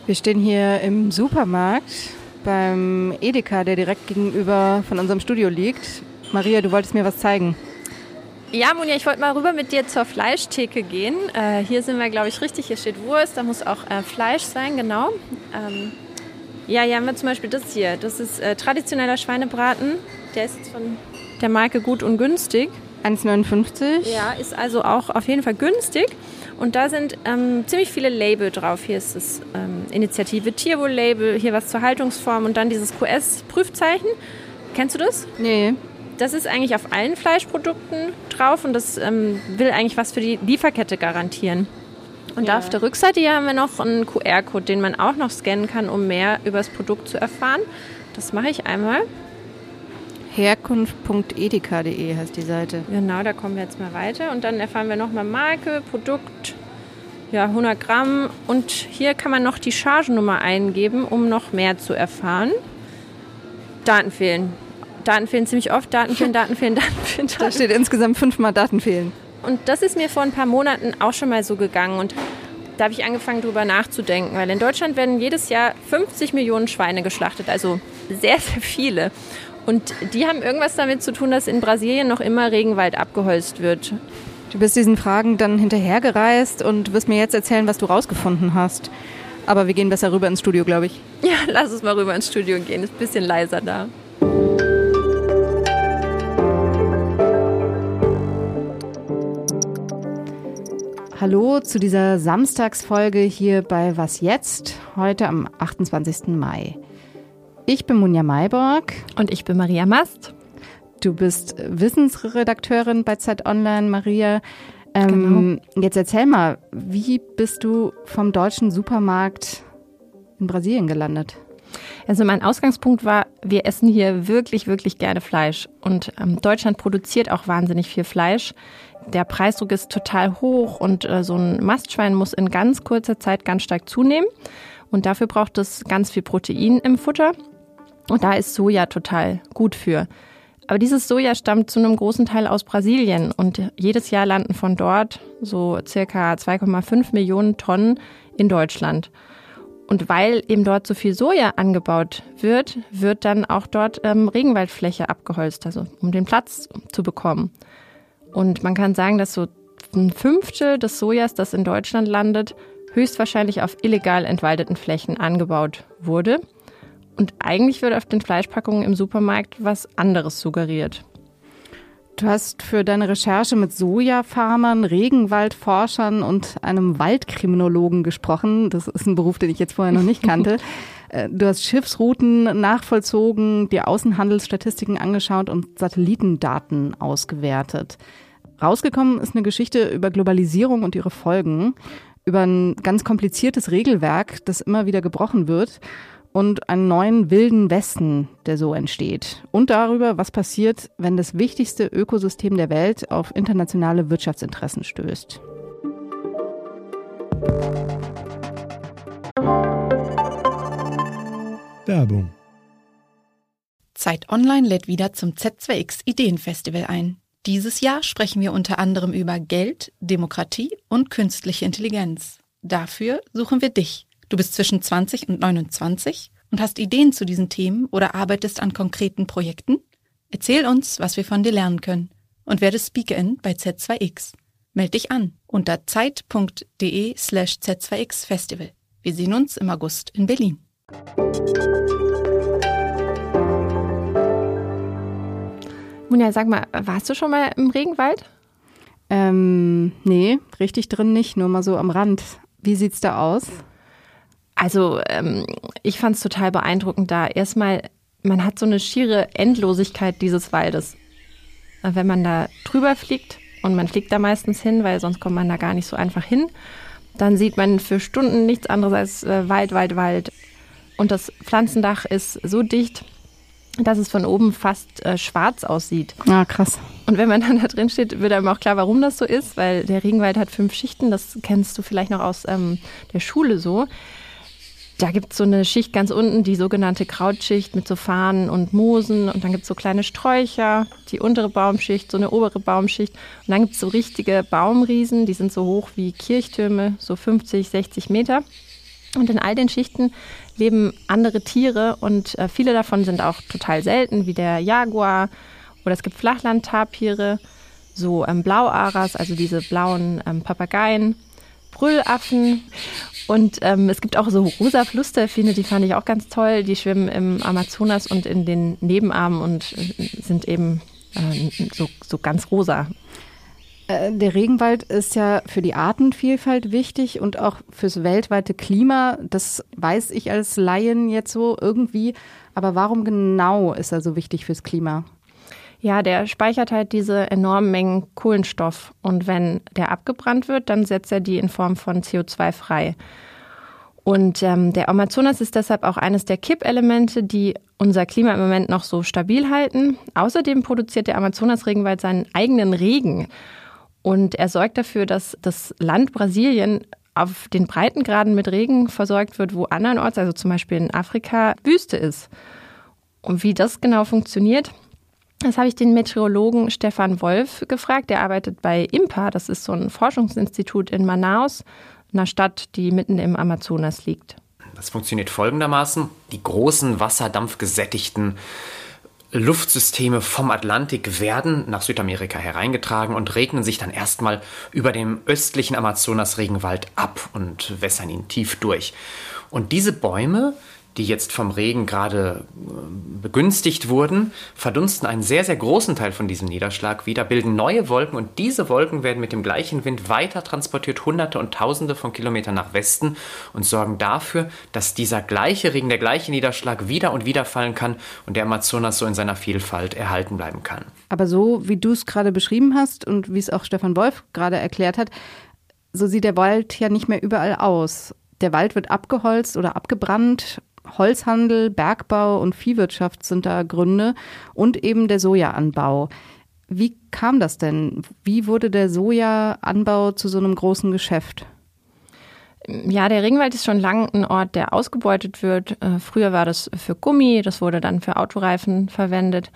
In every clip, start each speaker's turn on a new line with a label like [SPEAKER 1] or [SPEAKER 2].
[SPEAKER 1] Wir stehen hier im Supermarkt beim Edeka, der direkt gegenüber von unserem Studio liegt. Maria, du wolltest mir was zeigen.
[SPEAKER 2] Ja, Monja, ich wollte mal rüber mit dir zur Fleischtheke gehen. Hier sind wir, glaube ich, richtig. Hier steht Wurst, da muss auch Fleisch sein, genau. Hier haben wir zum Beispiel das hier. Das ist traditioneller Schweinebraten. Der ist von der Marke Gut und Günstig.
[SPEAKER 1] 1,59.
[SPEAKER 2] Ja, ist also auch auf jeden Fall günstig. Und da sind ziemlich viele Label drauf. Hier ist das Initiative Tierwohl-Label, hier was zur Haltungsform und dann dieses QS-Prüfzeichen. Kennst du das?
[SPEAKER 1] Nee.
[SPEAKER 2] Das ist eigentlich auf allen Fleischprodukten drauf und das will eigentlich was für die Lieferkette garantieren. Und da auf der Rückseite hier haben wir noch einen QR-Code, den man auch noch scannen kann, um mehr über das Produkt zu erfahren. Das mache ich einmal.
[SPEAKER 1] Herkunft.edeka.de heißt die Seite.
[SPEAKER 2] Genau, da kommen wir jetzt mal weiter. Und dann erfahren wir nochmal Marke, Produkt, 100 Gramm. Und hier kann man noch die Chargennummer eingeben, um noch mehr zu erfahren. Daten fehlen. Daten fehlen ziemlich oft. Daten fehlen.
[SPEAKER 1] Da steht insgesamt 5-mal Daten fehlen.
[SPEAKER 2] Und das ist mir vor ein paar Monaten auch schon mal so gegangen. Und da habe ich angefangen, drüber nachzudenken. Weil in Deutschland werden jedes Jahr 50 Millionen Schweine geschlachtet. Also sehr, sehr viele. Und die haben irgendwas damit zu tun, dass in Brasilien noch immer Regenwald abgeholzt wird.
[SPEAKER 1] Du bist diesen Fragen dann hinterhergereist und wirst mir jetzt erzählen, was du rausgefunden hast. Aber wir gehen besser rüber ins Studio, glaube ich.
[SPEAKER 2] Ja, lass uns mal rüber ins Studio gehen. Ist ein bisschen leiser da.
[SPEAKER 1] Hallo zu dieser Samstagsfolge hier bei Was jetzt? Heute am 28. Mai. Ich bin Monja Mayborg.
[SPEAKER 2] Und ich bin Maria Mast.
[SPEAKER 1] Du bist Wissensredakteurin bei Zeit Online, Maria.
[SPEAKER 2] Genau.
[SPEAKER 1] Jetzt erzähl mal, wie bist du vom deutschen Supermarkt in Brasilien gelandet?
[SPEAKER 2] Also mein Ausgangspunkt war, wir essen hier wirklich, wirklich gerne Fleisch. Und Deutschland produziert auch wahnsinnig viel Fleisch. Der Preisdruck ist total hoch und so ein Mastschwein muss in ganz kurzer Zeit ganz stark zunehmen. Und dafür braucht es ganz viel Protein im Futter. Und da ist Soja total gut für. Aber dieses Soja stammt zu einem großen Teil aus Brasilien. Und jedes Jahr landen von dort so circa 2,5 Millionen Tonnen in Deutschland. Und weil eben dort so viel Soja angebaut wird, wird dann auch dort Regenwaldfläche abgeholzt, also um den Platz zu bekommen. Und man kann sagen, dass so 1/5 des Sojas, das in Deutschland landet, höchstwahrscheinlich auf illegal entwaldeten Flächen angebaut wurde. Und eigentlich wird auf den Fleischpackungen im Supermarkt was anderes suggeriert.
[SPEAKER 1] Du hast für deine Recherche mit Sojafarmern, Regenwaldforschern und einem Waldkriminologen gesprochen. Das ist ein Beruf, den ich jetzt vorher noch nicht kannte. Du hast Schiffsrouten nachvollzogen, dir Außenhandelsstatistiken angeschaut und Satellitendaten ausgewertet. Rausgekommen ist eine Geschichte über Globalisierung und ihre Folgen, über ein ganz kompliziertes Regelwerk, das immer wieder gebrochen wird und einen neuen wilden Westen, der so entsteht. Und darüber, was passiert, wenn das wichtigste Ökosystem der Welt auf internationale Wirtschaftsinteressen stößt.
[SPEAKER 3] Werbung.
[SPEAKER 4] Zeit Online lädt wieder zum Z2X Ideenfestival ein. Dieses Jahr sprechen wir unter anderem über Geld, Demokratie und künstliche Intelligenz. Dafür suchen wir dich. Du bist zwischen 20 und 29 und hast Ideen zu diesen Themen oder arbeitest an konkreten Projekten? Erzähl uns, was wir von dir lernen können und werde Speakerin bei Z2X. Meld dich an unter zeit.de/Z2X-Festival. Wir sehen uns im August in Berlin.
[SPEAKER 2] Monja, sag mal, warst du schon mal im Regenwald?
[SPEAKER 1] Nee, richtig drin nicht, nur mal so am Rand. Wie sieht's da aus?
[SPEAKER 2] Also ich fand es total beeindruckend da. Erstmal, man hat so eine schiere Endlosigkeit dieses Waldes. Wenn man da drüber fliegt, und man fliegt da meistens hin, weil sonst kommt man da gar nicht so einfach hin, dann sieht man für Stunden nichts anderes als Wald. Und das Pflanzendach ist so dicht, dass es von oben fast schwarz aussieht.
[SPEAKER 1] Ah, krass.
[SPEAKER 2] Und wenn man dann da drin steht, wird einem auch klar, warum das so ist, weil der Regenwald hat 5 Schichten, das kennst du vielleicht noch aus der Schule so. Da gibt es so eine Schicht ganz unten, die sogenannte Krautschicht mit so Farnen und Moosen. Und dann gibt es so kleine Sträucher, die untere Baumschicht, so eine obere Baumschicht. Und dann gibt es so richtige Baumriesen, die sind so hoch wie Kirchtürme, so 50, 60 Meter. Und in all den Schichten leben andere Tiere und viele davon sind auch total selten, wie der Jaguar, oder es gibt Flachlandtapire, so Blauaras, also diese blauen Papageien, Brüllaffen. Und es gibt auch so rosa Flussdelfine, die fand ich auch ganz toll. Die schwimmen im Amazonas und in den Nebenarmen und sind eben so ganz rosa.
[SPEAKER 1] Der Regenwald ist ja für die Artenvielfalt wichtig und auch fürs weltweite Klima. Das weiß ich als Laien jetzt so irgendwie. Aber warum genau ist er so wichtig fürs Klima?
[SPEAKER 2] Ja, der speichert halt diese enormen Mengen Kohlenstoff. Und wenn der abgebrannt wird, dann setzt er die in Form von CO2 frei. Und der Amazonas ist deshalb auch eines der Kippelemente, die unser Klima im Moment noch so stabil halten. Außerdem produziert der Amazonas-Regenwald seinen eigenen Regen. Und er sorgt dafür, dass das Land Brasilien auf den Breitengraden mit Regen versorgt wird, wo andernorts, also zum Beispiel in Afrika, Wüste ist. Und wie das genau funktioniert, das habe ich den Meteorologen Stefan Wolf gefragt. Der arbeitet bei IMPA, das ist so ein Forschungsinstitut in Manaus, einer Stadt, die mitten im Amazonas liegt.
[SPEAKER 3] Das funktioniert folgendermaßen. Die großen wasserdampfgesättigten Luftsysteme vom Atlantik werden nach Südamerika hereingetragen und regnen sich dann erstmal über dem östlichen Amazonas-Regenwald ab und wässern ihn tief durch. Und diese Bäume, die jetzt vom Regen gerade begünstigt wurden, verdunsten einen sehr, sehr großen Teil von diesem Niederschlag wieder, bilden neue Wolken und diese Wolken werden mit dem gleichen Wind weiter transportiert, Hunderte und Tausende von Kilometern nach Westen und sorgen dafür, dass dieser gleiche Regen, der gleiche Niederschlag wieder und wieder fallen kann und der Amazonas so in seiner Vielfalt erhalten bleiben kann.
[SPEAKER 1] Aber so, wie du es gerade beschrieben hast und wie es auch Stefan Wolf gerade erklärt hat, so sieht der Wald ja nicht mehr überall aus. Der Wald wird abgeholzt oder abgebrannt. Holzhandel, Bergbau und Viehwirtschaft sind da Gründe und eben der Sojaanbau. Wie kam das denn? Wie wurde der Sojaanbau zu so einem großen Geschäft?
[SPEAKER 2] Ja, der Regenwald ist schon lange ein Ort, der ausgebeutet wird. Früher war das für Gummi, das wurde dann für Autoreifen verwendet.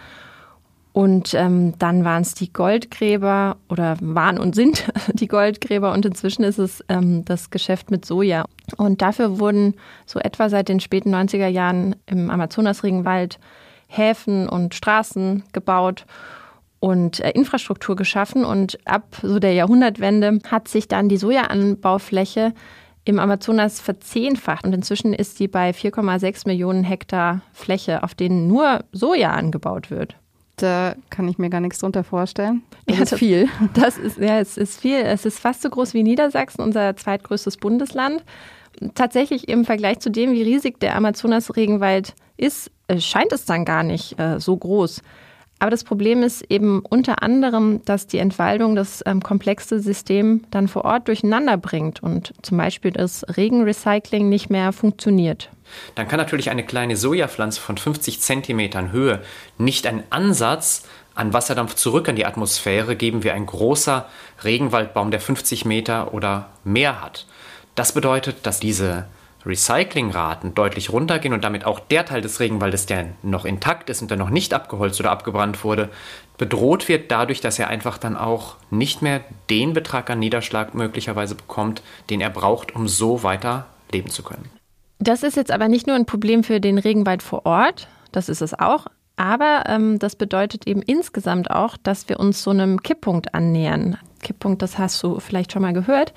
[SPEAKER 2] Und dann waren es die Goldgräber oder waren und sind die Goldgräber und inzwischen ist es das Geschäft mit Soja. Und dafür wurden so etwa seit den späten 90er Jahren im Amazonas-Regenwald Häfen und Straßen gebaut und Infrastruktur geschaffen. Und ab so der Jahrhundertwende hat sich dann die Sojaanbaufläche im Amazonas verzehnfacht. Und inzwischen ist die bei 4,6 Millionen Hektar Fläche, auf denen nur Soja angebaut wird.
[SPEAKER 1] Da kann ich mir gar nichts drunter vorstellen. Das ist viel.
[SPEAKER 2] Es ist viel. Es ist fast so groß wie Niedersachsen, unser zweitgrößtes Bundesland. Tatsächlich im Vergleich zu dem, wie riesig der Amazonas-Regenwald ist, scheint es dann gar nicht so groß. Aber das Problem ist eben unter anderem, dass die Entwaldung das komplexe System dann vor Ort durcheinander bringt und zum Beispiel das Regenrecycling nicht mehr funktioniert.
[SPEAKER 3] Dann kann natürlich eine kleine Sojapflanze von 50 Zentimetern Höhe nicht einen Ansatz an Wasserdampf zurück in die Atmosphäre geben wie ein großer Regenwaldbaum, der 50 Meter oder mehr hat. Das bedeutet, dass diese Recyclingraten deutlich runtergehen und damit auch der Teil des Regenwaldes, der noch intakt ist und der noch nicht abgeholzt oder abgebrannt wurde, bedroht wird dadurch, dass er einfach dann auch nicht mehr den Betrag an Niederschlag möglicherweise bekommt, den er braucht, um so weiter leben zu können.
[SPEAKER 2] Das ist jetzt aber nicht nur ein Problem für den Regenwald vor Ort, das ist es auch, aber das bedeutet eben insgesamt auch, dass wir uns so einem Kipppunkt annähern. Kipppunkt, das hast du vielleicht schon mal gehört,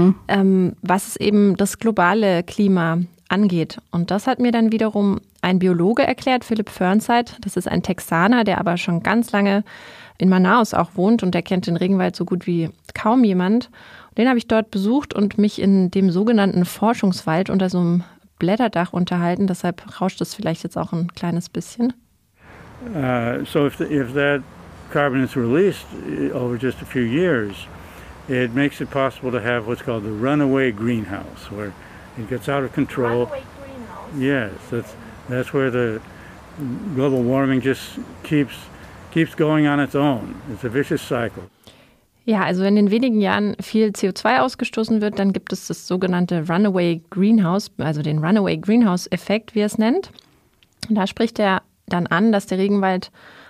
[SPEAKER 2] was es eben das globale Klima angeht. Und das hat mir dann wiederum ein Biologe erklärt, Philipp Fernseit. Das ist ein Texaner, der aber schon ganz lange in Manaus auch wohnt und der kennt den Regenwald so gut wie kaum jemand. Den habe ich dort besucht und mich in dem sogenannten Forschungswald unter so einem Blätterdach unterhalten. Deshalb rauscht es vielleicht jetzt auch ein kleines bisschen.
[SPEAKER 5] So if that carbon is released over just a few years, it makes it possible to have what's called the runaway greenhouse, where it gets out of control.
[SPEAKER 2] Runaway greenhouse.
[SPEAKER 5] Yes, that's where the global warming just keeps going on its own. It's a vicious cycle.
[SPEAKER 2] Ja, also wenn in wenigen Jahren viel CO2 ausgestoßen wird, dann gibt es das sogenannte Runaway Greenhouse, also den Runaway Greenhouse-Effekt, wie er es nennt. Und da spricht er dann an, dass der Regenwald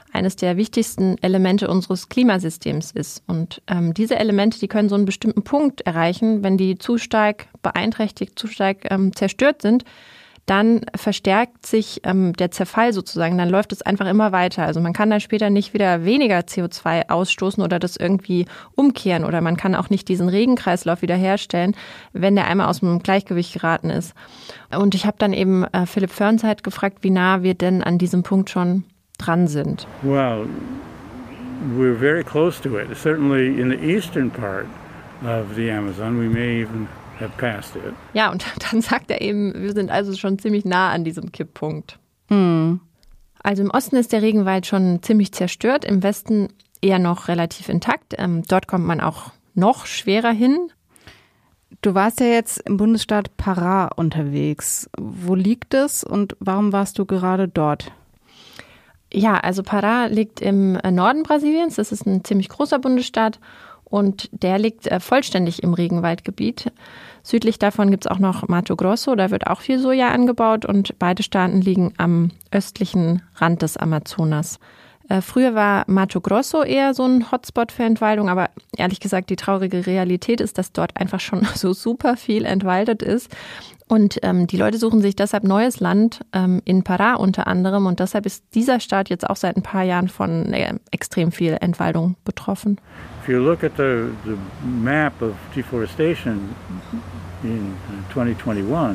[SPEAKER 2] eines der wichtigsten Elemente unseres Klimasystems ist. Und diese Elemente, die können so einen bestimmten Punkt erreichen, wenn die zu stark beeinträchtigt, zu stark zerstört sind, dann verstärkt sich der Zerfall sozusagen, dann läuft es einfach immer weiter. Also man kann dann später nicht wieder weniger CO2 ausstoßen oder das irgendwie umkehren oder man kann auch nicht diesen Regenkreislauf wiederherstellen, wenn der einmal aus dem Gleichgewicht geraten ist. Und ich habe dann eben Philipp Fernzeit gefragt, wie nah wir denn an diesem Punkt schon dran sind.
[SPEAKER 5] Well, we're very close to it. Certainly in the eastern part of the Amazon, we may even have passed it.
[SPEAKER 2] Ja, und dann sagt er eben, wir sind also schon ziemlich nah an diesem Kipppunkt. Also im Osten ist der Regenwald schon ziemlich zerstört, im Westen eher noch relativ intakt. Dort kommt man auch noch schwerer hin.
[SPEAKER 1] Du warst ja jetzt im Bundesstaat Pará unterwegs. Wo liegt es und warum warst du gerade dort?
[SPEAKER 2] Ja, also Pará liegt im Norden Brasiliens. Das ist ein ziemlich großer Bundesstaat und der liegt vollständig im Regenwaldgebiet. Südlich davon gibt es auch noch Mato Grosso, da wird auch viel Soja angebaut und beide Staaten liegen am östlichen Rand des Amazonas. Früher war Mato Grosso eher so ein Hotspot für Entwaldung, aber ehrlich gesagt, die traurige Realität ist, dass dort einfach schon so super viel entwaldet ist. Und die Leute suchen sich deshalb neues Land, in Pará unter anderem. Und deshalb ist dieser Staat jetzt auch seit ein paar Jahren von extrem viel Entwaldung betroffen.
[SPEAKER 5] If you look at the map of deforestation in 2021,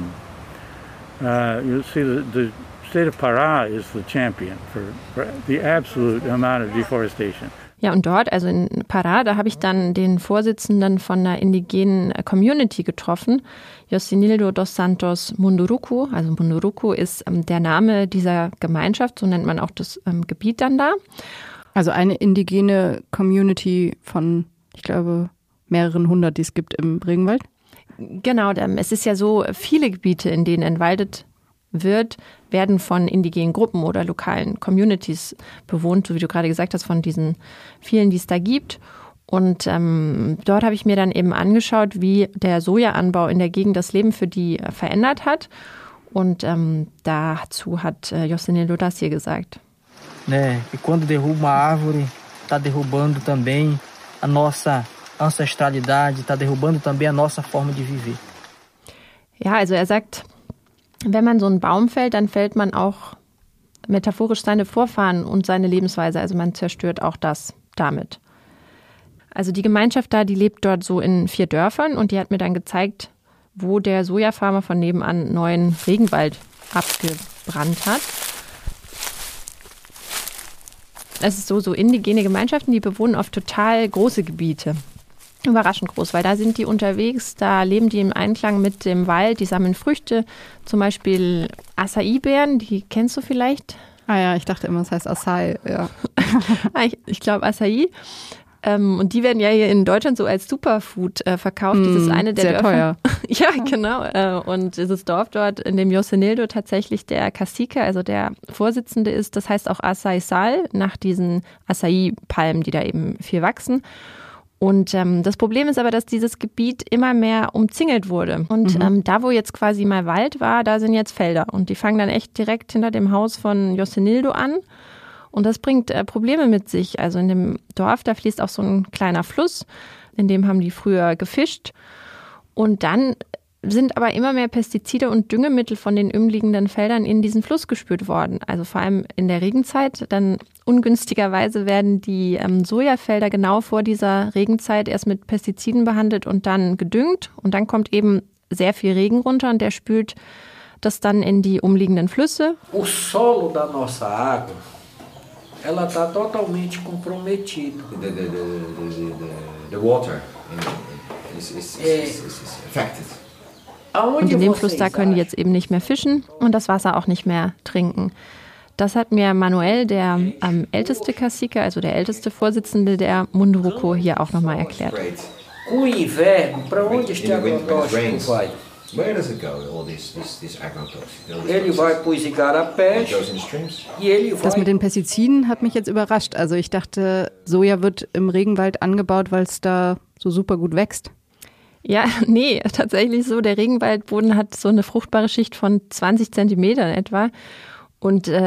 [SPEAKER 5] you'll see the state of Pará is the champion for the absolute amount of deforestation.
[SPEAKER 2] Ja, und dort, also in Pará, da habe ich dann den Vorsitzenden von einer indigenen Community getroffen, Yosinildo dos Santos Munduruku. Also Munduruku ist der Name dieser Gemeinschaft, so nennt man auch das Gebiet dann da.
[SPEAKER 1] Also eine indigene Community von, ich glaube, mehreren hundert, die es gibt im Regenwald?
[SPEAKER 2] Genau, es ist ja so, viele Gebiete, in denen entwaldet wird, werden von indigenen Gruppen oder lokalen Communities bewohnt, so wie du gerade gesagt hast, von diesen vielen, die es da gibt. Und dort habe ich mir dann eben angeschaut, wie der Sojaanbau in der Gegend das Leben für die verändert hat. Und dazu hat Yosinildo das hier gesagt.
[SPEAKER 6] E quando derruba uma árvore, está derrubando também a nossa ancestralidade, está derrubando também a nossa forma de viver.
[SPEAKER 2] Ja, also er sagt, wenn man so einen Baum fällt, dann fällt man auch metaphorisch seine Vorfahren und seine Lebensweise. Also man zerstört auch das damit. Also die Gemeinschaft da, die lebt dort so in 4 Dörfern und die hat mir dann gezeigt, wo der Sojafarmer von nebenan neuen Regenwald abgebrannt hat. Es ist so indigene Gemeinschaften, die bewohnen oft total große Gebiete. Überraschend groß, weil da sind die unterwegs, da leben die im Einklang mit dem Wald, die sammeln Früchte, zum Beispiel Acai-Beeren, die kennst du vielleicht?
[SPEAKER 1] Ah ja, ich dachte immer, es heißt Acai, ja.
[SPEAKER 2] Ich glaube Acai. Und die werden ja hier in Deutschland so als Superfood verkauft. Das ist eine der
[SPEAKER 1] sehr
[SPEAKER 2] Dörfer.
[SPEAKER 1] Teuer.
[SPEAKER 2] Ja, genau. Und dieses Dorf dort, in dem Yosinildo tatsächlich der Cacique, also der Vorsitzende ist, das heißt auch Acai Sal, nach diesen Acai-Palmen, die da eben viel wachsen. Und das Problem ist aber, dass dieses Gebiet immer mehr umzingelt wurde. Und da, wo jetzt quasi mal Wald war, da sind jetzt Felder. Und die fangen dann echt direkt hinter dem Haus von Yosinildo an. Und das bringt Probleme mit sich. Also in dem Dorf, da fließt auch so ein kleiner Fluss, in dem haben die früher gefischt. Und dann sind aber immer mehr Pestizide und Düngemittel von den umliegenden Feldern in diesen Fluss gespült worden. Also vor allem in der Regenzeit. Dann ungünstigerweise werden die Sojafelder genau vor dieser Regenzeit erst mit Pestiziden behandelt und dann gedüngt. Und dann kommt eben sehr viel Regen runter und der spült das dann in die umliegenden Flüsse.
[SPEAKER 7] O solo da nossa água, ela está totalmente comprometido. The water is affected.
[SPEAKER 2] Und in dem Fluss da können die jetzt eben nicht mehr fischen und das Wasser auch nicht mehr trinken. Das hat mir Manuel, der älteste Cacique, also der älteste Vorsitzende der Munduruku, hier auch nochmal erklärt.
[SPEAKER 7] Com o inverno, para onde este agrotóxico vai?
[SPEAKER 8] Where does it go, all this agrotoxic?
[SPEAKER 7] Ele vai para os igarapés e ele vai...
[SPEAKER 1] Das mit den Pestiziden hat mich jetzt überrascht. Also ich dachte, Soja wird im Regenwald angebaut, weil es da so super gut wächst.
[SPEAKER 2] Ja, nee, tatsächlich so. Der Regenwaldboden hat so eine fruchtbare Schicht von 20 Zentimetern etwa. Und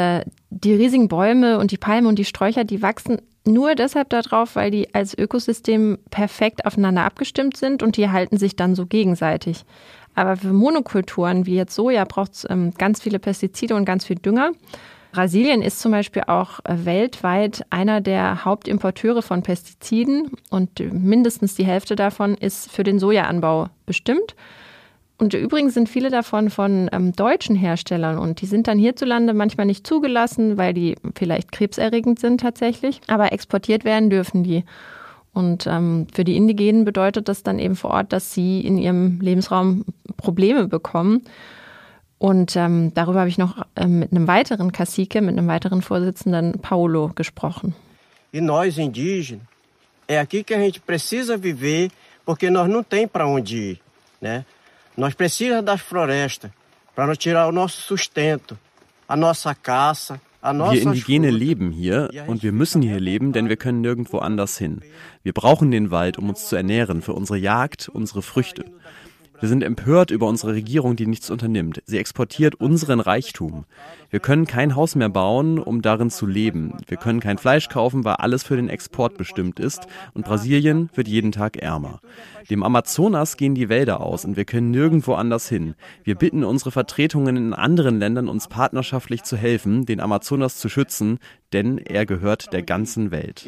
[SPEAKER 2] die riesigen Bäume und die Palmen und die Sträucher, die wachsen nur deshalb da drauf, weil die als Ökosystem perfekt aufeinander abgestimmt sind und die halten sich dann so gegenseitig. Aber für Monokulturen wie jetzt Soja braucht es ganz viele Pestizide und ganz viel Dünger. Brasilien ist zum Beispiel auch weltweit einer der Hauptimporteure von Pestiziden und mindestens die Hälfte davon ist für den Sojaanbau bestimmt. Und übrigens sind viele davon von deutschen Herstellern und die sind dann hierzulande manchmal nicht zugelassen, weil die vielleicht krebserregend sind tatsächlich, aber exportiert werden dürfen die. Und für die Indigenen bedeutet das dann eben vor Ort, dass sie in ihrem Lebensraum Probleme bekommen. Und darüber habe ich noch mit einem weiteren Cacique, mit einem weiteren Vorsitzenden, Paulo, gesprochen.
[SPEAKER 9] E nós indígenas, é aqui que a gente precisa viver, porque nós não tem para onde ir, né? Nós precisamos das florestas para nós tirar o nosso sustento, a nossa caça.
[SPEAKER 10] Wir Indigene leben hier und wir müssen hier leben, denn wir können nirgendwo anders hin. Wir brauchen den Wald, um uns zu ernähren, für unsere Jagd, unsere Früchte. Wir sind empört über unsere Regierung, die nichts unternimmt. Sie exportiert unseren Reichtum. Wir können kein Haus mehr bauen, um darin zu leben. Wir können kein Fleisch kaufen, weil alles für den Export bestimmt ist. Und Brasilien wird jeden Tag ärmer. Dem Amazonas gehen die Wälder aus und wir können nirgendwo anders hin. Wir bitten unsere Vertretungen in anderen Ländern, uns partnerschaftlich zu helfen, den Amazonas zu schützen, denn er gehört der ganzen Welt.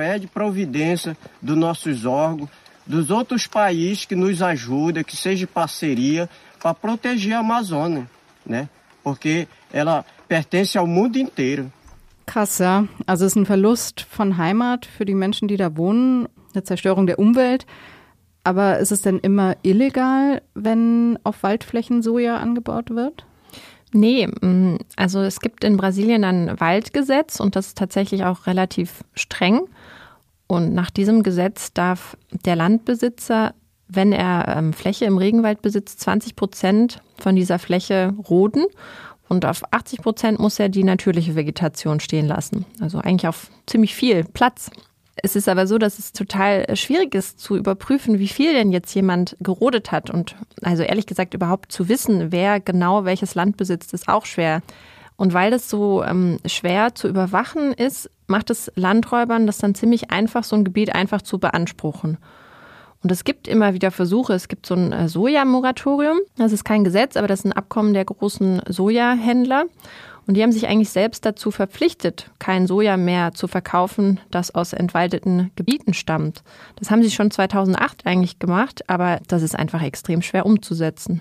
[SPEAKER 9] Dos outros países que nos ajudam, que seja parceria para proteger a Amazônia, né? Porque ela pertence ao mundo inteiro.
[SPEAKER 1] Krass, ja. Also es ist ein Verlust von Heimat für die Menschen, die da wohnen, eine Zerstörung der Umwelt. Aber ist es denn immer illegal, wenn auf Waldflächen Soja angebaut wird?
[SPEAKER 2] Nee, also es gibt in Brasilien ein Waldgesetz und das ist tatsächlich auch relativ streng. Und nach diesem Gesetz darf der Landbesitzer, wenn er Fläche im Regenwald besitzt, 20% von dieser Fläche roden und auf 80% muss er die natürliche Vegetation stehen lassen. Also eigentlich auf ziemlich viel Platz. Es ist aber so, dass es total schwierig ist zu überprüfen, wie viel denn jetzt jemand gerodet hat. Und also ehrlich gesagt überhaupt zu wissen, wer genau welches Land besitzt, ist auch schwer. Und weil das so schwer zu überwachen ist, macht es Landräubern das dann ziemlich einfach, so ein Gebiet einfach zu beanspruchen. Und es gibt immer wieder Versuche, es gibt so ein Sojamoratorium, das ist kein Gesetz, aber das ist ein Abkommen der großen Sojahändler. Und die haben sich eigentlich selbst dazu verpflichtet, kein Soja mehr zu verkaufen, das aus entwaldeten Gebieten stammt. Das haben sie schon 2008 eigentlich gemacht, aber das ist einfach extrem schwer umzusetzen.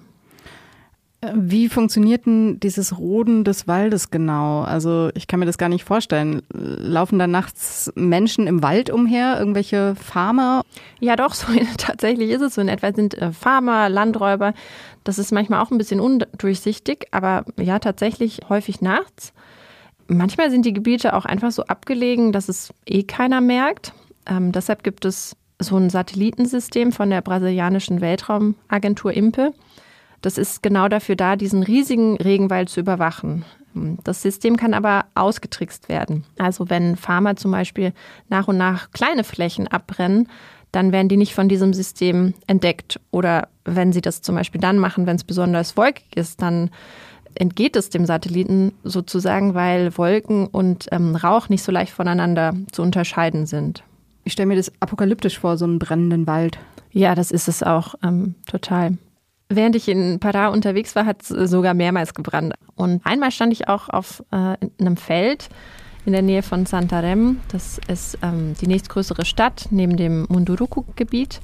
[SPEAKER 1] Wie funktioniert denn dieses Roden des Waldes genau? Also ich kann mir das gar nicht vorstellen. Laufen da nachts Menschen im Wald umher, irgendwelche Farmer?
[SPEAKER 2] Ja doch, so tatsächlich ist es so. In etwa sind Farmer, Landräuber. Das ist manchmal auch ein bisschen undurchsichtig, aber ja tatsächlich häufig nachts. Manchmal sind die Gebiete auch einfach so abgelegen, dass es keiner merkt. Deshalb gibt es so ein Satellitensystem von der brasilianischen Weltraumagentur INPE. Das ist genau dafür da, diesen riesigen Regenwald zu überwachen. Das System kann aber ausgetrickst werden. Also wenn Farmer zum Beispiel nach und nach kleine Flächen abbrennen, dann werden die nicht von diesem System entdeckt. Oder wenn sie das zum Beispiel dann machen, wenn es besonders wolkig ist, dann entgeht es dem Satelliten sozusagen, weil Wolken und Rauch nicht so leicht voneinander zu unterscheiden sind.
[SPEAKER 1] Ich stelle mir das apokalyptisch vor, so einen brennenden Wald.
[SPEAKER 2] Ja, das ist es auch total. Während ich in Pará unterwegs war, hat es sogar mehrmals gebrannt. Und einmal stand ich auch auf einem Feld in der Nähe von Santarém. Das ist die nächstgrößere Stadt neben dem Munduruku-Gebiet.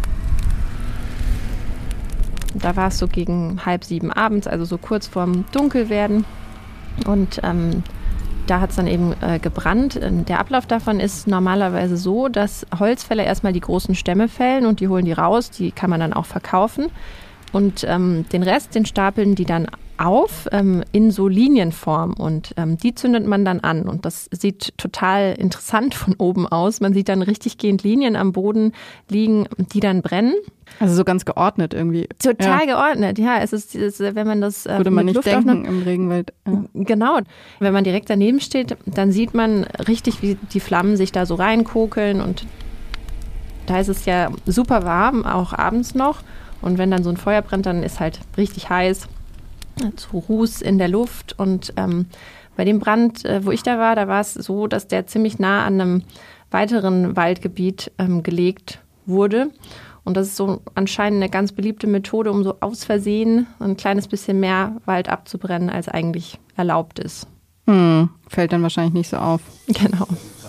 [SPEAKER 2] Da war es so gegen 6:30 abends, also so kurz vorm Dunkelwerden. Und da hat es dann eben gebrannt. Der Ablauf davon ist normalerweise so, dass Holzfäller erstmal die großen Stämme fällen und die holen die raus. Die kann man dann auch verkaufen. Und den Rest, den stapeln die dann auf in so Linienform und die zündet man dann an. Und das sieht total interessant von oben aus. Man sieht dann richtig gehend Linien am Boden liegen, die dann brennen.
[SPEAKER 1] Also so ganz geordnet irgendwie.
[SPEAKER 2] Total geordnet, ja. Es ist, wenn man das
[SPEAKER 1] würde man nicht denken im Regenwald. Ja.
[SPEAKER 2] Genau. Wenn man direkt daneben steht, dann sieht man richtig, wie die Flammen sich da so reinkokeln. Und da ist es ja super warm, auch abends noch. Und wenn dann so ein Feuer brennt, dann ist halt richtig heiß, so Ruß in der Luft. Und Bei dem Brand, wo ich da war es so, dass der ziemlich nah an einem weiteren Waldgebiet gelegt wurde. Und das ist so anscheinend eine ganz beliebte Methode, um so aus Versehen ein kleines bisschen mehr Wald abzubrennen, als eigentlich erlaubt ist.
[SPEAKER 1] Fällt dann wahrscheinlich nicht so auf.
[SPEAKER 2] Genau.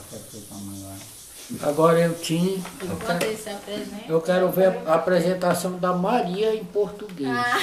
[SPEAKER 7] Agora eu quero ver a apresentação da Maria em português.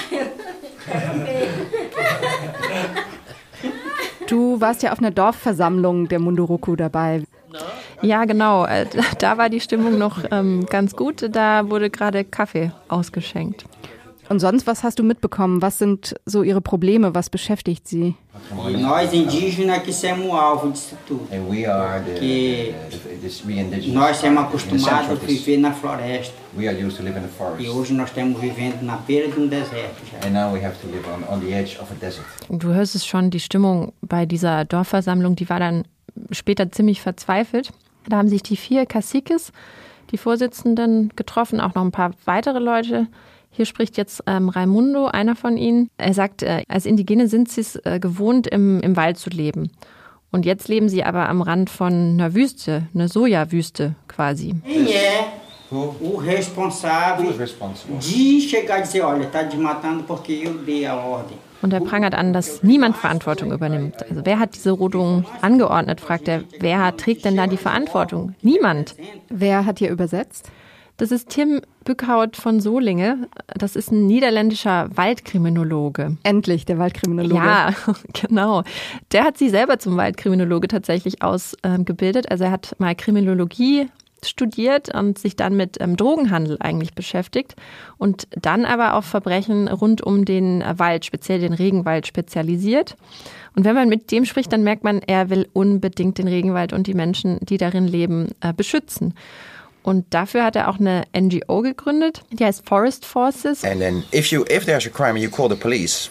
[SPEAKER 1] Du warst ja auf einer Dorfversammlung der Munduruku dabei.
[SPEAKER 2] Ja, genau. Da war die Stimmung noch ganz gut. Da wurde gerade Kaffee ausgeschenkt.
[SPEAKER 1] Und sonst, was hast du mitbekommen? Was sind so ihre Probleme? Was beschäftigt sie?
[SPEAKER 11] Nós indígenas que somos alvo disso tudo. Que nós somos acostumados a viver na floresta.
[SPEAKER 8] We are used to live in the forest.
[SPEAKER 11] E hoje nós estamos vivendo na beira de deserto.
[SPEAKER 8] And now we have to live on the edge of a desert.
[SPEAKER 2] Du hörst es schon, die Stimmung bei dieser Dorfversammlung, die war dann später ziemlich verzweifelt. Da haben sich die 4 Caciques, die Vorsitzenden, getroffen, auch noch ein paar weitere Leute. Hier spricht jetzt Raimundo, einer von ihnen. Er sagt, als Indigene sind sie es gewohnt, im Wald zu leben. Und jetzt leben sie aber am Rand von einer Wüste, einer Sojawüste quasi.
[SPEAKER 11] Quem é o responsável de chegar e dizer, olha, está desmatando porque eu dei a ordem?
[SPEAKER 2] Und er prangert an, dass niemand Verantwortung übernimmt. Also wer hat diese Rodung angeordnet, fragt er. Wer trägt denn da die Verantwortung? Niemand.
[SPEAKER 1] Wer hat hier übersetzt?
[SPEAKER 2] Das ist Tim Bückhout von Solinge. Das ist ein niederländischer Waldkriminologe.
[SPEAKER 1] Endlich, der Waldkriminologe.
[SPEAKER 2] Ja, genau. Der hat sie selber zum Waldkriminologe tatsächlich ausgebildet. Also er hat mal Kriminologie studiert und sich dann mit Drogenhandel eigentlich beschäftigt und dann aber auf Verbrechen rund um den Wald, speziell den Regenwald, spezialisiert. Und wenn man mit dem spricht, dann merkt man, er will unbedingt den Regenwald und die Menschen, die darin leben, beschützen. Und dafür hat er auch eine NGO gegründet, die heißt Forest Forces.
[SPEAKER 8] And then if there's a crime, you call the police.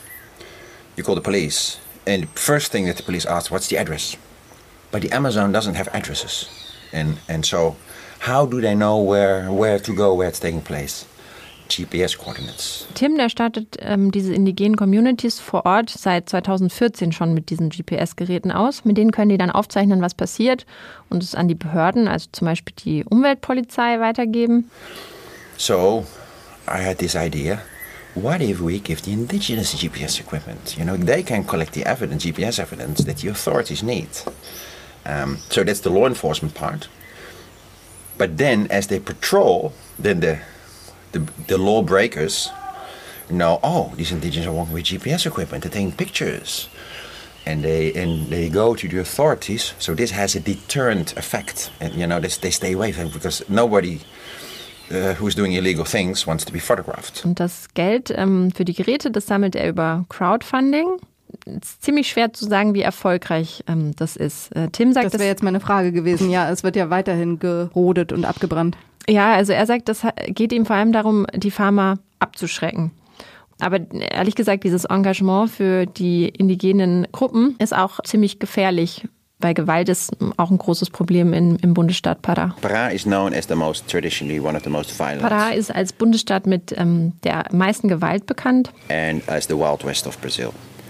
[SPEAKER 8] And the first thing that the police ask, what's the address? But the Amazon doesn't have addresses. And so how do they know where to go, where it's taking place? GPS coordinates.
[SPEAKER 2] Tim, der startet diese indigenen Communities vor Ort seit 2014 schon mit diesen GPS-Geräten aus. Mit denen können die dann aufzeichnen, was passiert und es an die Behörden, also zum Beispiel die Umweltpolizei, weitergeben.
[SPEAKER 8] So, I had this idea. What if we give the indigenous GPS equipment? You know, they can collect the evidence, GPS evidence that the authorities need. So that's the law enforcement part. But then, as they patrol, then the lawbreakers know, oh, these indigenous are walking with GPS equipment, they're taking pictures. And they go to the authorities, so this has a deterrent effect. And, you know, they stay away from it because nobody who's doing illegal things wants to be photographed.
[SPEAKER 2] Und das Geld für die Geräte, das sammelt er über Crowdfunding. Es ist ziemlich schwer zu sagen, wie erfolgreich das ist. Tim sagt,
[SPEAKER 1] das wäre jetzt meine Frage gewesen. Ja, es wird ja weiterhin gerodet und abgebrannt.
[SPEAKER 2] Ja, also er sagt, das geht ihm vor allem darum, die Farmer abzuschrecken. Aber ehrlich gesagt, dieses Engagement für die indigenen Gruppen ist auch ziemlich gefährlich, weil Gewalt ist auch ein großes Problem im Bundesstaat Pará.
[SPEAKER 8] Pará is known as traditionally one of the most violent.
[SPEAKER 2] Pará ist als Bundesstaat mit der meisten Gewalt bekannt.
[SPEAKER 8] And as the Wild West of Brazil.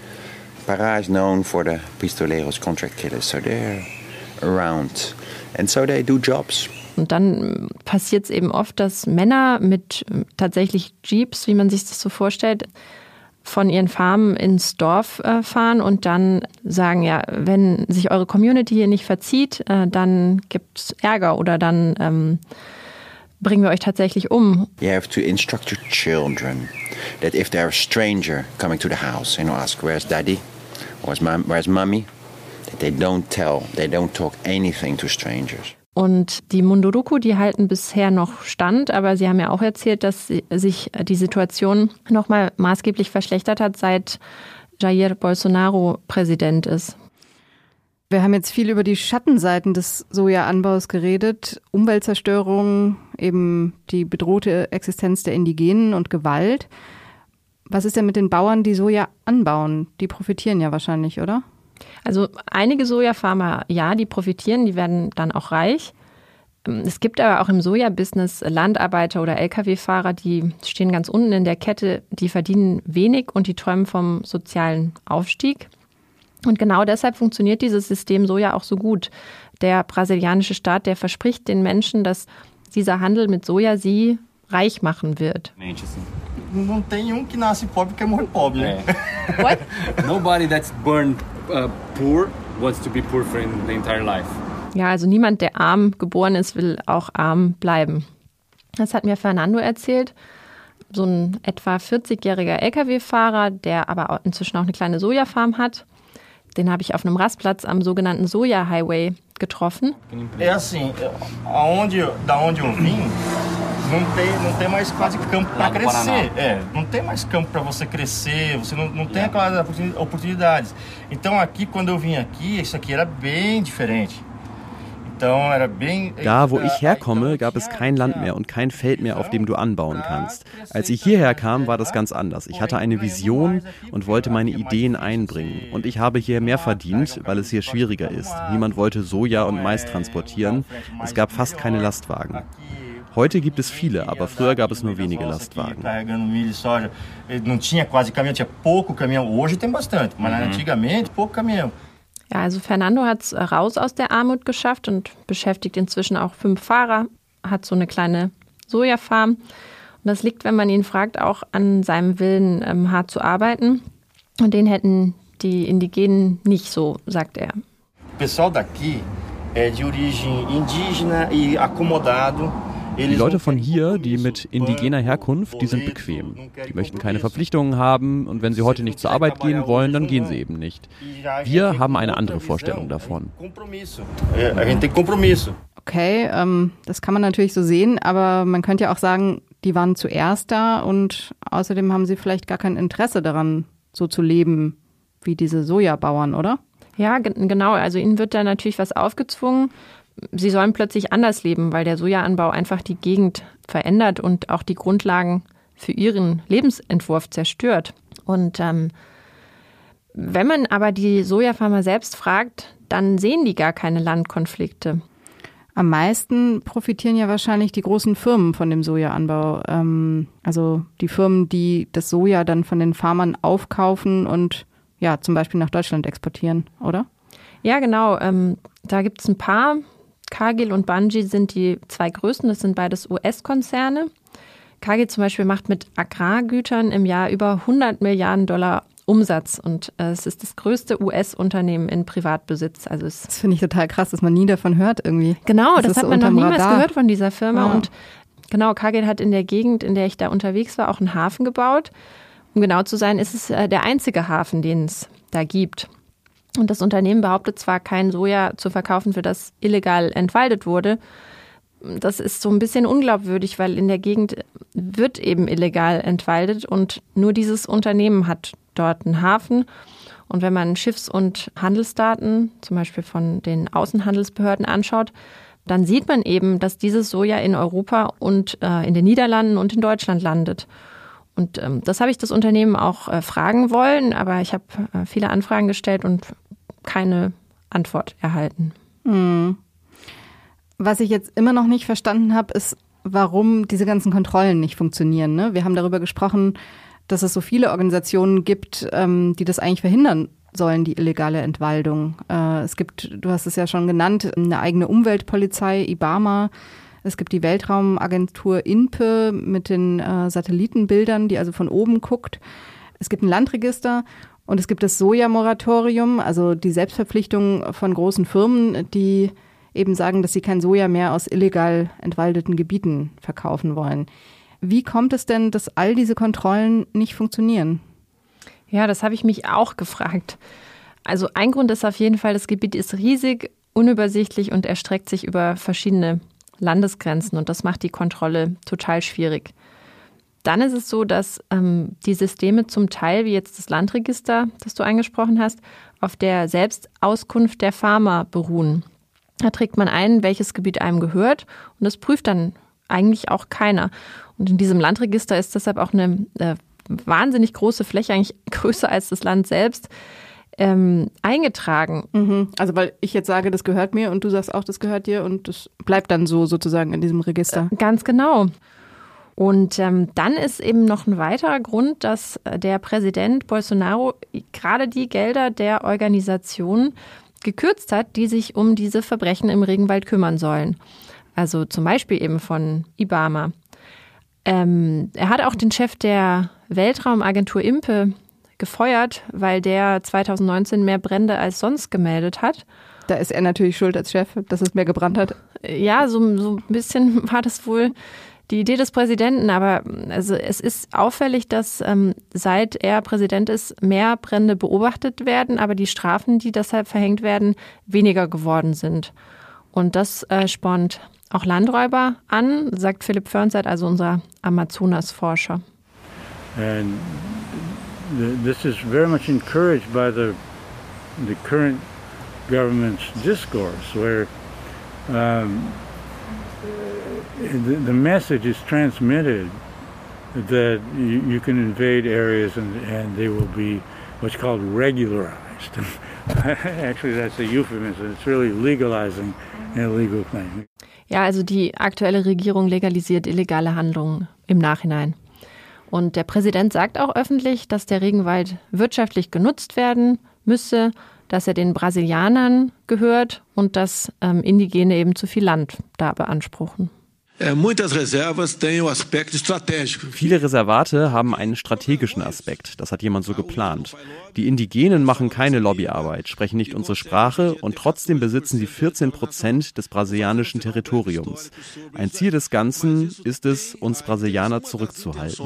[SPEAKER 8] Pará is known for the pistoleiros, contract killers, so they're around. And so they do jobs.
[SPEAKER 2] Und dann passiert es eben oft, dass Männer mit tatsächlich Jeeps, wie man sich das so vorstellt, von ihren Farmen ins Dorf fahren und dann sagen, ja, wenn sich eure Community hier nicht verzieht, dann gibt es Ärger oder dann bringen wir euch tatsächlich um.
[SPEAKER 8] You have to instruct your children that if they're a stranger coming to the house and ask, where's daddy, where's mommy, that they don't talk anything to strangers.
[SPEAKER 2] Und die Munduruku, die halten bisher noch stand, aber sie haben ja auch erzählt, dass sich die Situation nochmal maßgeblich verschlechtert hat, seit Jair Bolsonaro Präsident ist.
[SPEAKER 1] Wir haben jetzt viel über die Schattenseiten des Sojaanbaus geredet. Umweltzerstörung, eben die bedrohte Existenz der Indigenen und Gewalt. Was ist denn mit den Bauern, die Soja anbauen? Die profitieren ja wahrscheinlich, oder?
[SPEAKER 2] Also einige Sojafarmer, ja, die profitieren, die werden dann auch reich. Es gibt aber auch im Soja-Business Landarbeiter oder Lkw-Fahrer, die stehen ganz unten in der Kette, die verdienen wenig und die träumen vom sozialen Aufstieg. Und genau deshalb funktioniert dieses System Soja auch so gut. Der brasilianische Staat, der verspricht den Menschen, dass dieser Handel mit Soja sie reich machen wird.
[SPEAKER 12] Não tem que nasce pobre que morre pobre, né?
[SPEAKER 2] What?
[SPEAKER 13] Nobody that's born poor wants to be poor for the entire life.
[SPEAKER 2] Ja, also niemand, der arm geboren ist, will auch arm bleiben. Das hat mir Fernando erzählt. So ein etwa 40-jähriger LKW-Fahrer, der aber inzwischen auch eine kleine Sojafarm hat. Den habe ich auf einem Rastplatz am sogenannten Soja-Highway getroffen.
[SPEAKER 12] É assim, da onde eu vim, não tem mais quase campo para crescer. Não tem mais campo para você crescer, você não tem aquelas oportunidades. Então aqui, quando eu vim aqui, isso aqui era bem diferente.
[SPEAKER 10] Da, wo ich herkomme, gab es kein Land mehr und kein Feld mehr, auf dem du anbauen kannst. Als ich hierher kam, war das ganz anders. Ich hatte eine Vision und wollte meine Ideen einbringen. Und ich habe hier mehr verdient, weil es hier schwieriger ist. Niemand wollte Soja und Mais transportieren. Es gab fast keine Lastwagen. Heute gibt es viele, aber früher gab es nur wenige Lastwagen.
[SPEAKER 12] Não tinha quase caminhão, tinha pouco caminhão. Hoje tem bastante, mas antigamente pouco caminhão.
[SPEAKER 2] Ja, also Fernando hat es raus aus der Armut geschafft und beschäftigt inzwischen auch 5 Fahrer, hat so eine kleine Sojafarm. Und das liegt, wenn man ihn fragt, auch an seinem Willen, hart zu arbeiten. Und den hätten die Indigenen nicht so, sagt er.
[SPEAKER 12] O pessoal daqui é de origem indígena e acomodado.
[SPEAKER 10] Die Leute von hier, die mit indigener Herkunft, die sind bequem. Die möchten keine Verpflichtungen haben und wenn sie heute nicht zur Arbeit gehen wollen, dann gehen sie eben nicht. Wir haben eine andere Vorstellung davon.
[SPEAKER 1] Okay, das kann man natürlich so sehen, aber man könnte ja auch sagen, die waren zuerst da und außerdem haben sie vielleicht gar kein Interesse daran, so zu leben wie diese Sojabauern, oder?
[SPEAKER 2] Ja, genau. Also ihnen wird da natürlich was aufgezwungen. Sie sollen plötzlich anders leben, weil der Sojaanbau einfach die Gegend verändert und auch die Grundlagen für ihren Lebensentwurf zerstört. Und wenn man aber die Sojafarmer selbst fragt, dann sehen die gar keine Landkonflikte.
[SPEAKER 1] Am meisten profitieren ja wahrscheinlich die großen Firmen von dem Sojaanbau. Also die Firmen, die das Soja dann von den Farmern aufkaufen und ja zum Beispiel nach Deutschland exportieren, oder?
[SPEAKER 2] Ja, genau. Da gibt es ein paar. Cargill und Bunge sind die 2 größten, das sind beides US-Konzerne. Cargill zum Beispiel macht mit Agrargütern im Jahr über $100 Milliarden Umsatz und es ist das größte US-Unternehmen in Privatbesitz. Also
[SPEAKER 1] das finde ich total krass, dass man nie davon hört irgendwie.
[SPEAKER 2] Genau, das hat man noch niemals gehört von dieser Firma. Ja. Und genau, Cargill hat in der Gegend, in der ich da unterwegs war, auch einen Hafen gebaut. Um genau zu sein, ist es der einzige Hafen, den es da gibt. Und das Unternehmen behauptet zwar, kein Soja zu verkaufen, für das illegal entwaldet wurde. Das ist so ein bisschen unglaubwürdig, weil in der Gegend wird eben illegal entwaldet und nur dieses Unternehmen hat dort einen Hafen. Und wenn man Schiffs- und Handelsdaten, zum Beispiel von den Außenhandelsbehörden anschaut, dann sieht man eben, dass dieses Soja in Europa und in den Niederlanden und in Deutschland landet. Und das habe ich das Unternehmen auch fragen wollen, aber ich habe viele Anfragen gestellt und keine Antwort erhalten.
[SPEAKER 1] Was ich jetzt immer noch nicht verstanden habe, ist, warum diese ganzen Kontrollen nicht funktionieren. Ne? Wir haben darüber gesprochen, dass es so viele Organisationen gibt, die das eigentlich verhindern sollen, die illegale Entwaldung. Es gibt, du hast es ja schon genannt, eine eigene Umweltpolizei, IBAMA. Es gibt die Weltraumagentur INPE mit den Satellitenbildern, die also von oben guckt. Es gibt ein Landregister und es gibt das Sojamoratorium, also die Selbstverpflichtung von großen Firmen, die eben sagen, dass sie kein Soja mehr aus illegal entwaldeten Gebieten verkaufen wollen. Wie kommt es denn, dass all diese Kontrollen nicht funktionieren?
[SPEAKER 2] Ja, das habe ich mich auch gefragt. Also ein Grund ist auf jeden Fall, das Gebiet ist riesig, unübersichtlich und erstreckt sich über verschiedene Landesgrenzen und das macht die Kontrolle total schwierig. Dann ist es so, dass die Systeme zum Teil, wie jetzt das Landregister, das du angesprochen hast, auf der Selbstauskunft der Farmer beruhen. Da trägt man ein, welches Gebiet einem gehört und das prüft dann eigentlich auch keiner. Und in diesem Landregister ist deshalb auch eine wahnsinnig große Fläche, eigentlich größer als das Land selbst, eingetragen.
[SPEAKER 1] Also weil ich jetzt sage, das gehört mir und du sagst auch, das gehört dir und das bleibt dann so sozusagen in diesem Register.
[SPEAKER 2] Ganz genau. Und dann ist eben noch ein weiterer Grund, dass der Präsident Bolsonaro gerade die Gelder der Organisation gekürzt hat, die sich um diese Verbrechen im Regenwald kümmern sollen. Also zum Beispiel eben von IBAMA. Er hat auch den Chef der Weltraumagentur INPE gefeuert, weil der 2019 mehr Brände als sonst gemeldet hat.
[SPEAKER 1] Da ist er natürlich schuld als Chef, dass es mehr gebrannt hat.
[SPEAKER 2] Ja, so ein bisschen war das wohl die Idee des Präsidenten. Aber also es ist auffällig, dass seit er Präsident ist, mehr Brände beobachtet werden, aber die Strafen, die deshalb verhängt werden, weniger geworden sind. Und das spornt auch Landräuber an, sagt Philipp Fernzeit, also unser Amazonas-Forscher.
[SPEAKER 5] And this is very much encouraged by the current government's discourse, where the message is transmitted that you can invade areas and they will be what's called regularized. Actually, that's a euphemism. It's really legalizing an illegal thing.
[SPEAKER 2] Ja, also die aktuelle Regierung legalisiert illegale Handlungen im Nachhinein. Und der Präsident sagt auch öffentlich, dass der Regenwald wirtschaftlich genutzt werden müsse, dass er den Brasilianern gehört und dass Indigene eben zu viel Land da beanspruchen.
[SPEAKER 10] Viele Reservate haben einen strategischen Aspekt, das hat jemand so geplant. Die Indigenen machen keine Lobbyarbeit, sprechen nicht unsere Sprache und trotzdem besitzen sie 14% des brasilianischen Territoriums. Ein Ziel des Ganzen ist es, uns Brasilianer zurückzuhalten.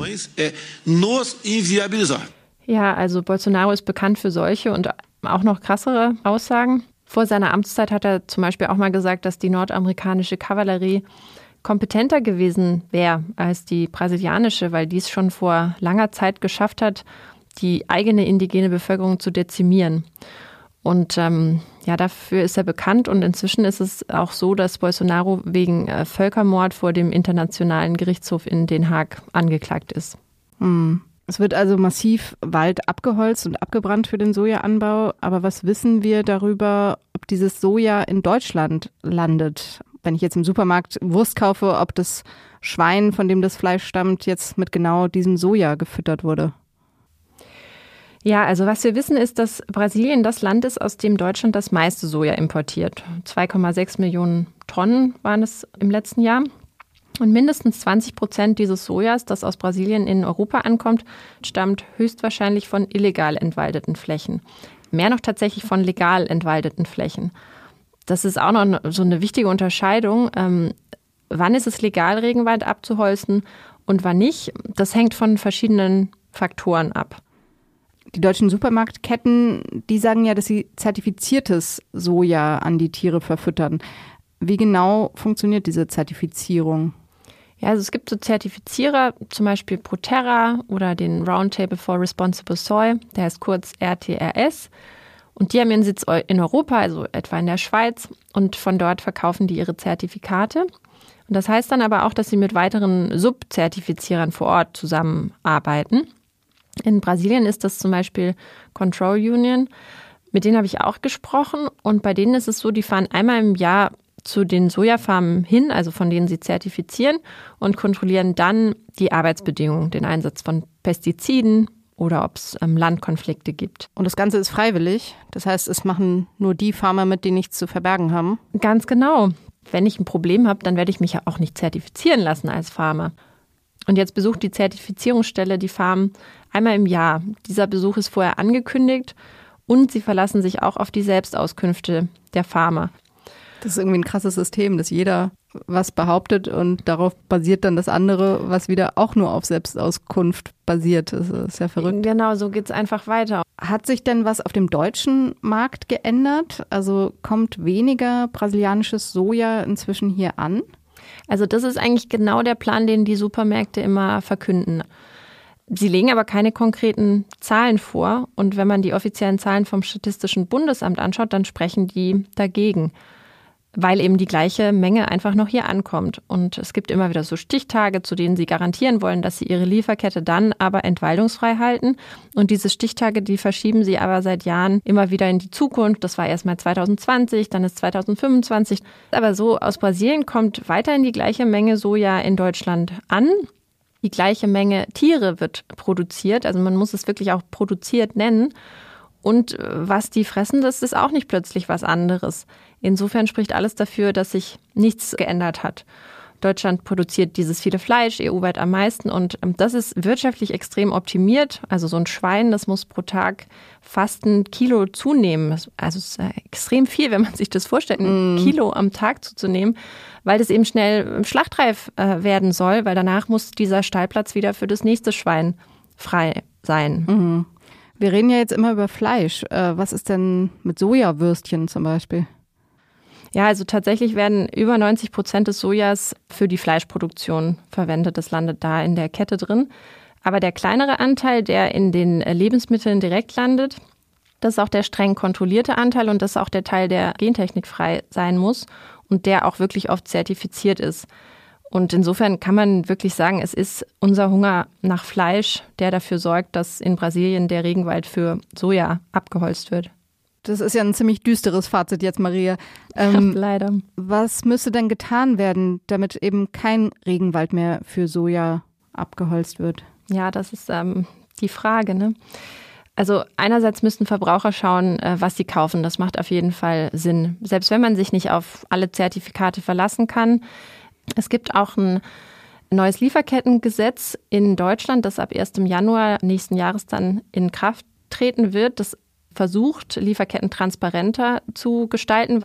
[SPEAKER 2] Ja, also Bolsonaro ist bekannt für solche und auch noch krassere Aussagen. Vor seiner Amtszeit hat er zum Beispiel auch mal gesagt, dass die nordamerikanische Kavallerie kompetenter gewesen wäre als die brasilianische, weil die es schon vor langer Zeit geschafft hat, die eigene indigene Bevölkerung zu dezimieren. Und dafür ist er bekannt und inzwischen ist es auch so, dass Bolsonaro wegen Völkermord vor dem Internationalen Gerichtshof in Den Haag angeklagt ist.
[SPEAKER 1] Es wird also massiv Wald abgeholzt und abgebrannt für den Sojaanbau. Aber was wissen wir darüber, ob dieses Soja in Deutschland landet? Wenn ich jetzt im Supermarkt Wurst kaufe, ob das Schwein, von dem das Fleisch stammt, jetzt mit genau diesem Soja gefüttert wurde?
[SPEAKER 2] Ja, also was wir wissen ist, dass Brasilien das Land ist, aus dem Deutschland das meiste Soja importiert. 2,6 Millionen Tonnen waren es im letzten Jahr. Und mindestens 20% dieses Sojas, das aus Brasilien in Europa ankommt, stammt höchstwahrscheinlich von illegal entwaldeten Flächen. Mehr noch tatsächlich von legal entwaldeten Flächen. Das ist auch noch so eine wichtige Unterscheidung. Wann ist es legal, Regenwald abzuholzen und wann nicht? Das hängt von verschiedenen Faktoren ab.
[SPEAKER 1] Die deutschen Supermarktketten, die sagen ja, dass sie zertifiziertes Soja an die Tiere verfüttern. Wie genau funktioniert diese Zertifizierung?
[SPEAKER 2] Ja, also es gibt so Zertifizierer, zum Beispiel Proterra oder den Roundtable for Responsible Soy, der heißt kurz RTRS. Und die haben ihren Sitz in Europa, also etwa in der Schweiz. Und von dort verkaufen die ihre Zertifikate. Und das heißt dann aber auch, dass sie mit weiteren Subzertifizierern vor Ort zusammenarbeiten. In Brasilien ist das zum Beispiel Control Union. Mit denen habe ich auch gesprochen. Und bei denen ist es so, die fahren einmal im Jahr zu den Sojafarmen hin, also von denen sie zertifizieren, und kontrollieren dann die Arbeitsbedingungen, den Einsatz von Pestiziden oder ob es Landkonflikte gibt.
[SPEAKER 1] Und das Ganze ist freiwillig? Das heißt, es machen nur die Farmer mit, die nichts zu verbergen haben?
[SPEAKER 2] Ganz genau. Wenn ich ein Problem habe, dann werde ich mich ja auch nicht zertifizieren lassen als Farmer. Und jetzt besucht die Zertifizierungsstelle die Farmen einmal im Jahr. Dieser Besuch ist vorher angekündigt und sie verlassen sich auch auf die Selbstauskünfte der Farmer.
[SPEAKER 1] Das ist irgendwie ein krasses System, dass jeder was behauptet und darauf basiert dann das andere, was wieder auch nur auf Selbstauskunft basiert. Das ist ja verrückt.
[SPEAKER 2] Genau, so geht es einfach weiter.
[SPEAKER 1] Hat sich denn was auf dem deutschen Markt geändert? Also kommt weniger brasilianisches Soja inzwischen hier an?
[SPEAKER 2] Also das ist eigentlich genau der Plan, den die Supermärkte immer verkünden. Sie legen aber keine konkreten Zahlen vor. Und wenn man die offiziellen Zahlen vom Statistischen Bundesamt anschaut, dann sprechen die dagegen, weil eben die gleiche Menge einfach noch hier ankommt. Und es gibt immer wieder so Stichtage, zu denen sie garantieren wollen, dass sie ihre Lieferkette dann aber entwaldungsfrei halten. Und diese Stichtage, die verschieben sie aber seit Jahren immer wieder in die Zukunft. Das war erstmal 2020, dann ist 2025. Aber so aus Brasilien kommt weiterhin die gleiche Menge Soja in Deutschland an. Die gleiche Menge Tiere wird produziert, also man muss es wirklich auch produziert nennen. Und was die fressen, das ist auch nicht plötzlich was anderes. Insofern spricht alles dafür, dass sich nichts geändert hat. Deutschland produziert dieses viele Fleisch, EU-weit am meisten, und das ist wirtschaftlich extrem optimiert. Also so ein Schwein, das muss pro Tag fast 1 Kilo zunehmen. Also es ist extrem viel, wenn man sich das vorstellt, 1 Kilo am Tag zuzunehmen, weil das eben schnell schlachtreif werden soll, weil danach muss dieser Stallplatz wieder für das nächste Schwein frei sein.
[SPEAKER 1] Mhm. Wir reden ja jetzt immer über Fleisch. Was ist denn mit Sojawürstchen zum Beispiel?
[SPEAKER 2] Ja, also tatsächlich werden über 90% des Sojas für die Fleischproduktion verwendet. Das landet da in der Kette drin. Aber der kleinere Anteil, der in den Lebensmitteln direkt landet, das ist auch der streng kontrollierte Anteil und das ist auch der Teil, der gentechnikfrei sein muss und der auch wirklich oft zertifiziert ist. Und insofern kann man wirklich sagen, es ist unser Hunger nach Fleisch, der dafür sorgt, dass in Brasilien der Regenwald für Soja abgeholzt wird.
[SPEAKER 1] Das ist ja ein ziemlich düsteres Fazit jetzt, Maria.
[SPEAKER 2] Leider.
[SPEAKER 1] Was müsste denn getan werden, damit eben kein Regenwald mehr für Soja abgeholzt wird?
[SPEAKER 2] Ja, das ist die Frage, ne? Also einerseits müssten Verbraucher schauen, was sie kaufen. Das macht auf jeden Fall Sinn. Selbst wenn man sich nicht auf alle Zertifikate verlassen kann. Es gibt auch ein neues Lieferkettengesetz in Deutschland, das ab 1. Januar nächsten Jahres dann in Kraft treten wird. Das versucht, Lieferketten transparenter zu gestalten.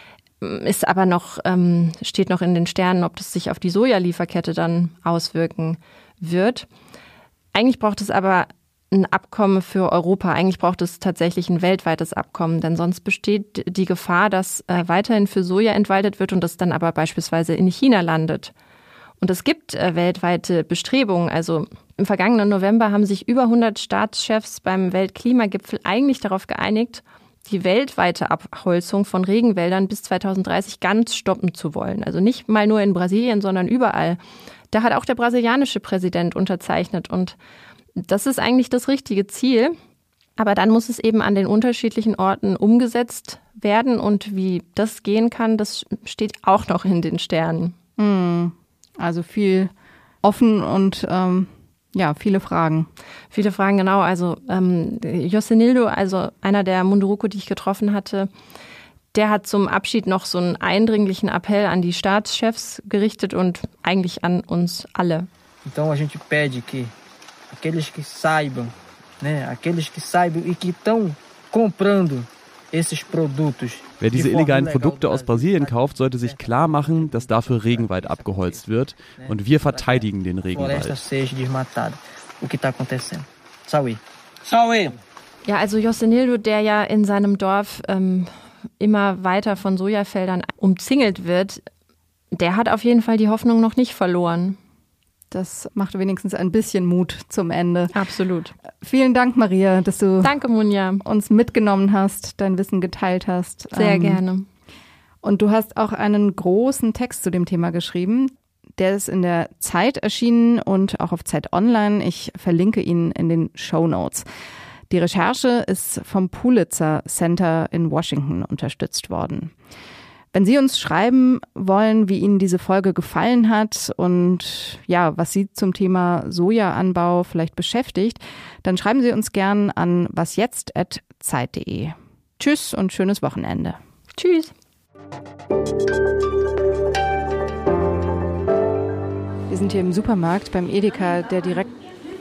[SPEAKER 2] Ist aber noch, steht noch in den Sternen, ob das sich auf die Soja-Lieferkette dann auswirken wird. Eigentlich braucht es aber ein Abkommen für Europa. Eigentlich braucht es tatsächlich ein weltweites Abkommen, denn sonst besteht die Gefahr, dass weiterhin für Soja entwaldet wird und das dann aber beispielsweise in China landet. Und es gibt weltweite Bestrebungen. Also im vergangenen November haben sich über 100 Staatschefs beim Weltklimagipfel eigentlich darauf geeinigt, die weltweite Abholzung von Regenwäldern bis 2030 ganz stoppen zu wollen. Also nicht mal nur in Brasilien, sondern überall. Da hat auch der brasilianische Präsident unterzeichnet. Und das ist eigentlich das richtige Ziel. Aber dann muss es eben an den unterschiedlichen Orten umgesetzt werden. Und wie das gehen kann, das steht auch noch in den Sternen.
[SPEAKER 1] Also viel offen und viele Fragen.
[SPEAKER 2] Viele Fragen, genau. Also Josenildo, also einer der Munduruku, die ich getroffen hatte, der hat zum Abschied noch so einen eindringlichen Appell an die Staatschefs gerichtet und eigentlich an uns alle.
[SPEAKER 6] Então a gente pede que aqueles que saibam e que estão comprando esses produtos.
[SPEAKER 10] Wer diese illegalen Produkte aus Brasilien kauft, sollte sich klar machen, dass dafür Regenwald abgeholzt wird. Und wir verteidigen den Regenwald.
[SPEAKER 2] Ja, also Josenildo, der ja in seinem Dorf immer weiter von Sojafeldern umzingelt wird, der hat auf jeden Fall die Hoffnung noch nicht verloren.
[SPEAKER 1] Das macht wenigstens ein bisschen Mut zum Ende.
[SPEAKER 2] Absolut.
[SPEAKER 1] Vielen Dank, Maria, dass du
[SPEAKER 2] Danke, Munja.
[SPEAKER 1] Uns mitgenommen hast, dein Wissen geteilt hast.
[SPEAKER 2] Sehr gerne.
[SPEAKER 1] Und du hast auch einen großen Text zu dem Thema geschrieben. Der ist in der Zeit erschienen und auch auf Zeit Online. Ich verlinke ihn in den Shownotes. Die Recherche ist vom Pulitzer Center in Washington unterstützt worden. Wenn Sie uns schreiben wollen, wie Ihnen diese Folge gefallen hat und ja, was Sie zum Thema Sojaanbau vielleicht beschäftigt, dann schreiben Sie uns gern an wasjetzt@zeit.de. Tschüss und schönes Wochenende.
[SPEAKER 2] Tschüss.
[SPEAKER 1] Wir sind hier im Supermarkt beim Edeka, der direkt...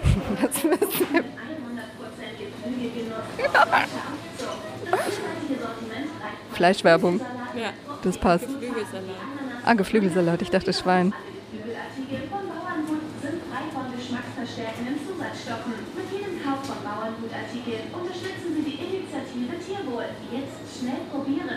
[SPEAKER 1] Fleischwerbung.
[SPEAKER 2] Ja.
[SPEAKER 1] Das passt.
[SPEAKER 2] Geflügelsalat.
[SPEAKER 1] Geflügelsalat. Ich dachte Schwein.
[SPEAKER 14] Übliche von Bauernhut sind frei von geschmacksverstärkenden Zusatzstoffen. Mit jedem Kauf von Bauernhutartikeln unterstützen Sie die Initiative Tierwohl. Jetzt schnell probieren.